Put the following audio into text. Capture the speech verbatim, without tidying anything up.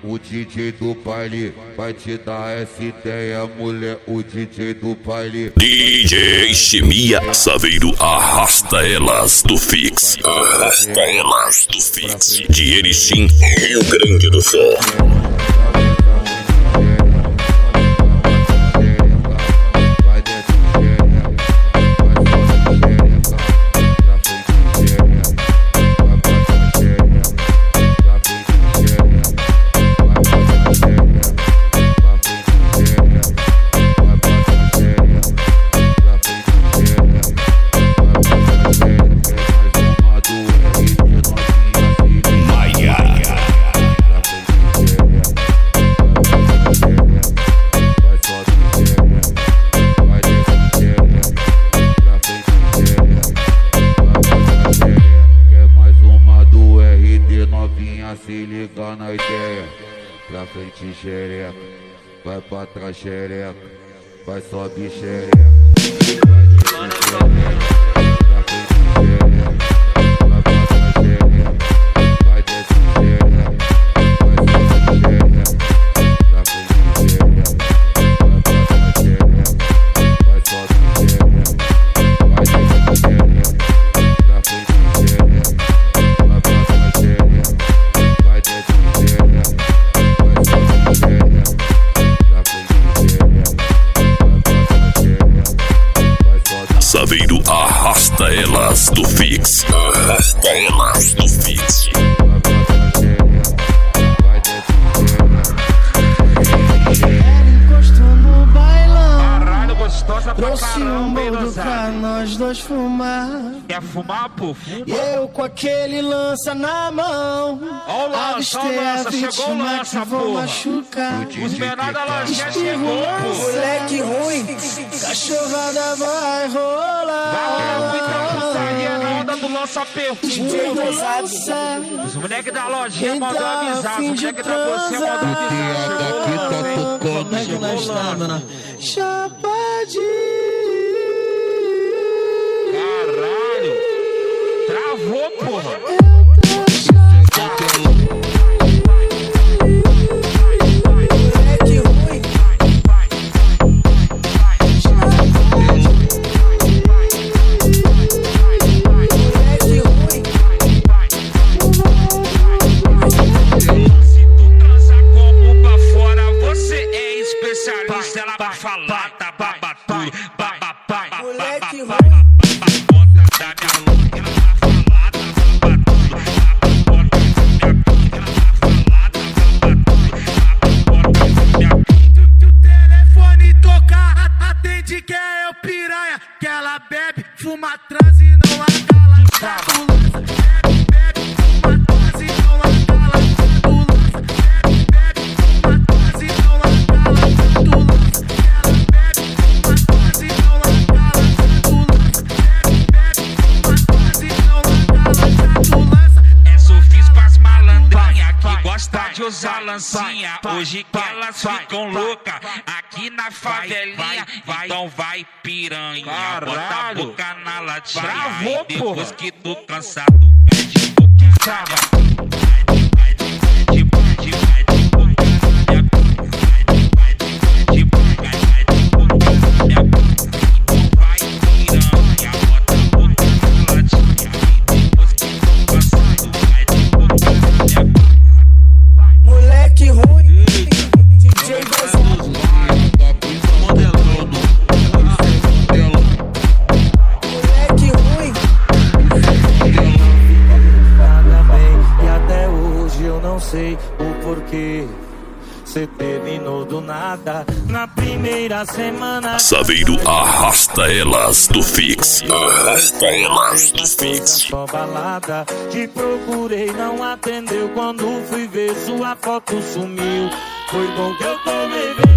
O D J do baile vai te dar essa ideia, mulher. O D J do baile. D J Chimia Saveiro arrasta elas do Fix. Arrasta elas do Fix. De Erechim, Rio Grande do Sul. Se liga na ideia, pra frente xereca, vai pra trás xereca, vai sobe xereca, vai descer xereca, pra frente xereca, vai pra trás xereca, vai descer xereca, vai sobe xereca, pra frente xereca, vai pra trás xereca, vai sobe xereca, vai descer xereca, pra frente xereca, vai pra trás xereca. Saveiro arrasta elas do Fix. Arrasta elas do Fix. Encostou no bailão. Caralho, gostosa pra trouxe caramba, um hein, boldo Lanzado? pra nós dois fumar. Quer fumar, pô? Fuma. E eu com aquele lança na mão. Ó o lança, ó o Avistei a lança, chegou o vítima lança, que vou porra. machucar. Os menores da loja Espirro chegou, lança, pô. moleque ruim, cachorrada vai rolar. Vai muita putaria na onda do lança perfume. Lança, Os moleques da lojinha quem mandou tá avisar. Os afim de moleques da você mandou transar? avisar. Daqui tá tocando. como é que nós estamos, né? Chapadinho. Caralho. Travou, porra. Ela vai falar, tá babaturo, babapá, Moleque babapá, babapá, da minha louca, ela vai falar, tá babaturo, babapá, minha ela vai falar, tá babaturo, babapá, minha o telefone tocar, atende que é eu piranha, que ela bebe, fuma trans e não acala, cabulosa, bebe, bebe, fuma trans e não acala, cabulosa, bebe, bebe, fuma trans e não acala, cabulosa. De usar lancinha, hoje que elas ficam loucas aqui na favelinha, então vai piranha, bota a boca na latinha, e depois que tu cansado pede boca. Sei o porquê cê terminou do nada na primeira semana. Saveiro arrasta elas do Fix. Arrasta elas do Fix. Só balada, te procurei, não atendeu. Quando fui ver sua foto sumiu. Foi bom que eu tô bebendo.